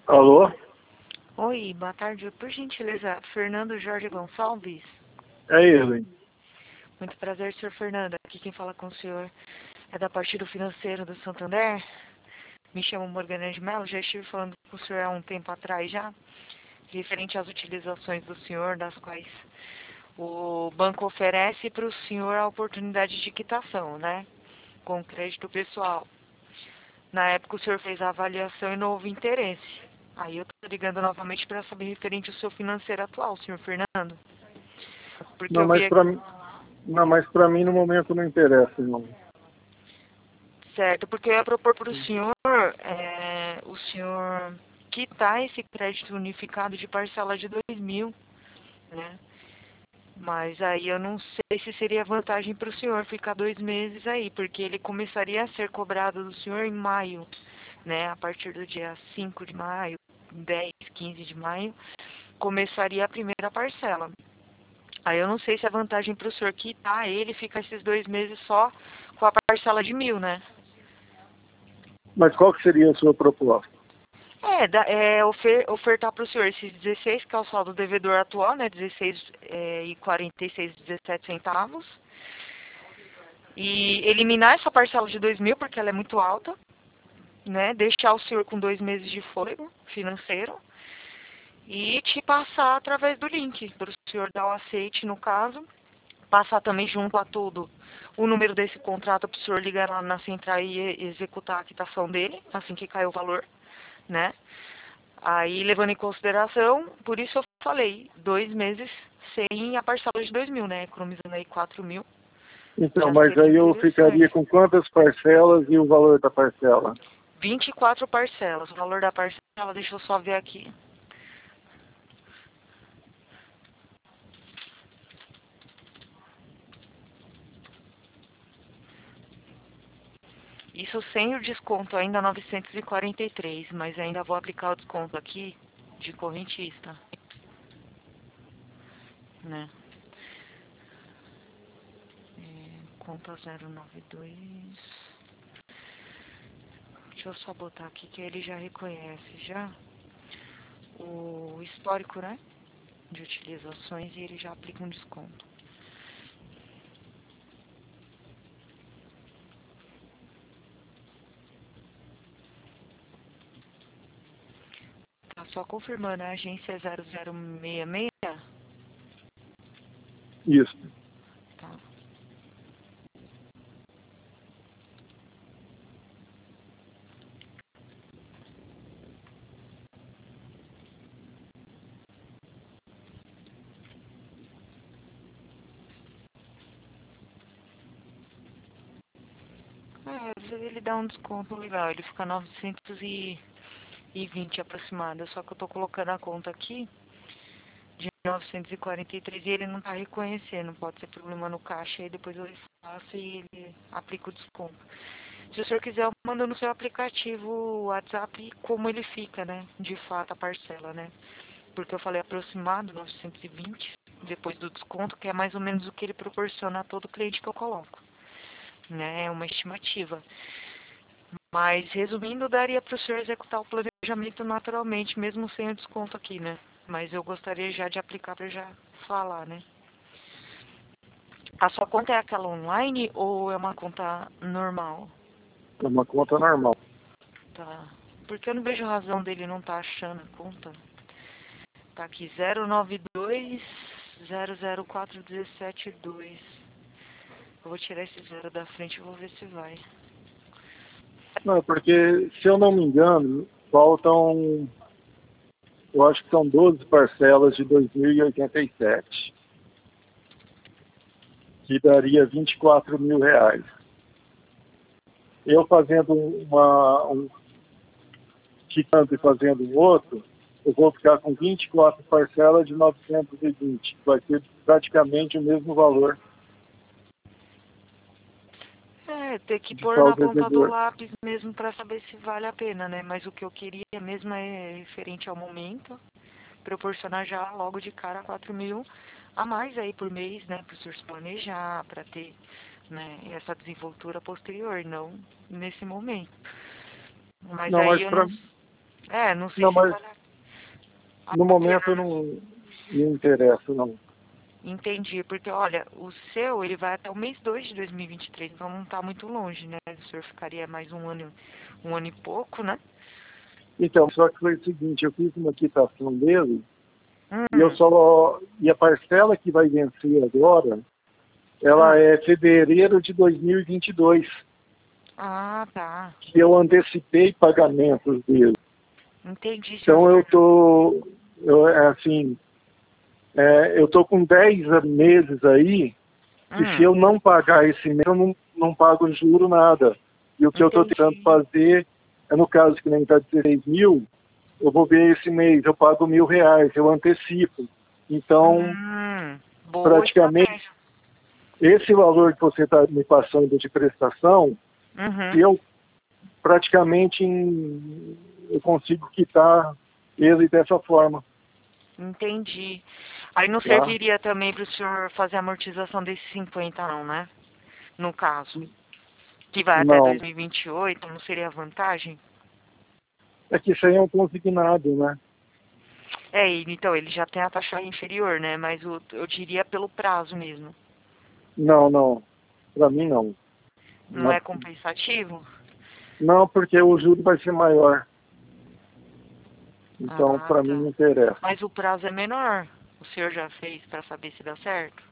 Alô? Oi, boa tarde. Por gentileza, Fernando Jorge Gonçalves. É ele. Muito prazer, senhor Fernando. Aqui quem fala com o senhor é da Partido Financeiro do Santander. Me chamo Morgana de Mello. Já estive falando com o senhor há um tempo atrás já, referente às utilizações do senhor, das quais o banco oferece para o senhor a oportunidade de quitação, né? Com crédito pessoal. Na época o senhor fez a avaliação e não houve interesse. Aí eu estou ligando novamente para saber referente ao seu financeiro atual, senhor Fernando. Porque Não, eu vi mas aqui, pra, mim- não, mas pra mim no momento não interessa, não. certo, porque eu ia propor para o senhor quitar esse crédito unificado de parcela de 2.000, né? Mas aí eu não sei se seria vantagem para o senhor ficar 2 meses aí, porque ele começaria a ser cobrado do senhor em maio, né? A partir do dia 5 de maio, 10, 15 de maio, começaria a primeira parcela. Aí eu não sei se é vantagem para o senhor quitar ele e ficar esses 2 meses só com a parcela de 1.000, né? Mas qual que seria a sua proposta? Ofertar para o senhor esses 16, que é o saldo devedor atual, né? 16 e 46, 17 centavos. E eliminar essa parcela de 2.000, porque ela é muito alta, né? Deixar o senhor com 2 meses de fôlego financeiro e te passar através do link, para o senhor dar o aceite no caso. Passar também junto a tudo o número desse contrato para o senhor ligar lá na central e executar a quitação dele, assim que cair o valor, né? Aí, levando em consideração, por isso eu falei, 2 meses sem a parcela de 2.000, né? Economizando aí 4.000, Então, já mas seria aí eu ficaria interessante. com quantas parcelas e o valor da parcela? 24 parcelas. O valor da parcela, deixa eu só ver aqui. Isso sem o desconto, ainda 943, mas ainda vou aplicar o desconto aqui de correntista, né? Conta 092. Deixa eu só botar aqui que ele já reconhece já o histórico, né? De utilizações e ele já aplica um desconto. Tá só confirmando, a agência é 0066? Isso. Tá. Às vezes ele dá um desconto legal, ele fica 920 aproximado, só que eu tô colocando a conta aqui de 943 e ele não tá reconhecendo, pode ser problema no caixa, aí depois eu faço e ele aplica o desconto. Se o senhor quiser, eu mando no seu aplicativo o WhatsApp como ele fica, né? De fato, a parcela, né? Porque eu falei aproximado, 920, depois do desconto, que é mais ou menos o que ele proporciona a todo cliente que eu coloco, né? É uma estimativa. Mas, resumindo, daria para o senhor executar o planejamento naturalmente, mesmo sem o desconto aqui, né? Mas eu gostaria já de aplicar para já falar, né? A sua conta é aquela online ou é uma conta normal? É uma conta normal. Tá. Porque eu não vejo razão dele não estar achando a conta. Tá aqui, 092 004 172. Eu vou tirar esse zero da frente e vou ver se vai. Não, porque, se eu não me engano, faltam, eu acho que são 12 parcelas de 2087, que daria R$ 24.000. Eu fazendo quitando e fazendo um outro, eu vou ficar com 24 parcelas de 920. Vai ser praticamente o mesmo valor Ter que de pôr na saldo ponta do devedor. lápis mesmo para saber se vale a pena, né? Mas o que eu queria mesmo é referente ao momento, proporcionar já logo de cara 4.000 a mais aí por mês, né? Para o senhor se planejar, para ter, né, essa desenvoltura posterior, não nesse momento. Mas Não, aí mas eu para não. É, não sei Não, se mas vale a no momento eu pena. não me interesso, não. Entendi, porque olha, o seu ele vai até o mês 2 de 2023, então não está muito longe, né? O senhor ficaria mais um ano e pouco, né? Então, só que foi o seguinte, eu fiz uma quitação dele Hum. e a parcela que vai vencer agora, ela Ah, é fevereiro de 2022, ah, tá. que eu antecipei pagamentos dele. Entendi, senhor Então Fernando. eu tô com 10 meses aí, e se Hum, eu não pagar esse mês, eu não pago juro nada. E o que eu estou tentando entendi. fazer é, no caso que nem está 16 mil, eu vou ver esse mês, eu pago R$ 1.000, eu antecipo. Então, Boa praticamente, estratégia. esse valor que você está me passando de prestação, Uhum, eu praticamente eu consigo quitar ele dessa forma, entendi. Aí não tá? serviria também para o senhor fazer a amortização desses 50 não, né? No caso, que vai até Não. 2028, não seria vantagem? É que isso aí é um consignado, né? É, então ele já tem a taxa inferior, né? Mas eu diria pelo prazo mesmo. Não, não. Para mim, não. Não é Não, compensativo? não, porque o juro vai ser maior. Então, Ah, para mim, tá. não interessa. Mas o prazo é menor. O senhor já fez para saber se dá certo?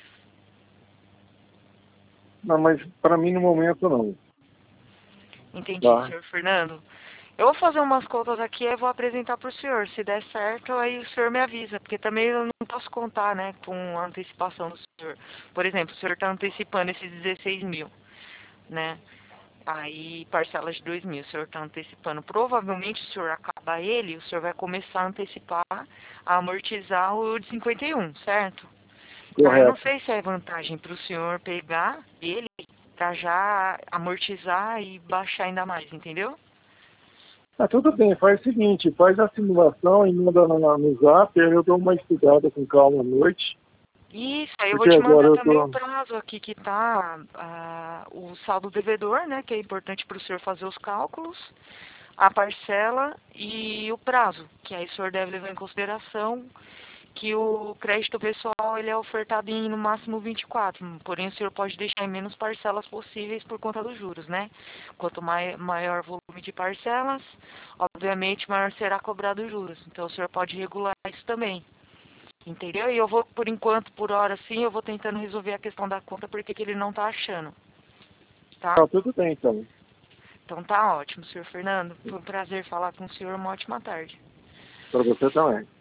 Não, mas para mim, no momento, não. Entendi, Tá? senhor Fernando. Eu vou fazer umas contas aqui e vou apresentar para o senhor. Se der certo, aí o senhor me avisa, porque também eu não posso contar, né, com a antecipação do senhor. Por exemplo, o senhor está antecipando esses 16 mil, né? Aí parcela de 2 mil, o senhor está antecipando. Provavelmente, se o senhor acaba ele, o senhor vai começar a antecipar, a amortizar o de 51, certo? Aí eu não Correto. sei se é vantagem para o senhor pegar ele para já amortizar e baixar ainda mais, entendeu? Ah, tudo bem, faz o seguinte, faz a simulação e manda no Zap, aí eu dou uma estudada com calma à noite, Isso, aí eu vou porque te agora mandar eu também o tô... prazo aqui que tá o saldo devedor, né? Que é importante para o senhor fazer os cálculos, a parcela e o prazo, que aí o senhor deve levar em consideração que o crédito pessoal ele é ofertado em no máximo 24, porém o senhor pode deixar em menos parcelas possíveis por conta dos juros, né? Quanto maior volume de parcelas, obviamente maior será cobrado os juros. Então o senhor pode regular isso também. Entendeu? E eu vou, por enquanto, por hora, sim, eu vou tentando resolver a questão da conta porque que ele não tá achando, tá? Ah, tudo bem, então. Então tá ótimo, senhor Fernando. Foi um prazer falar com o senhor. Uma ótima tarde. Para você também.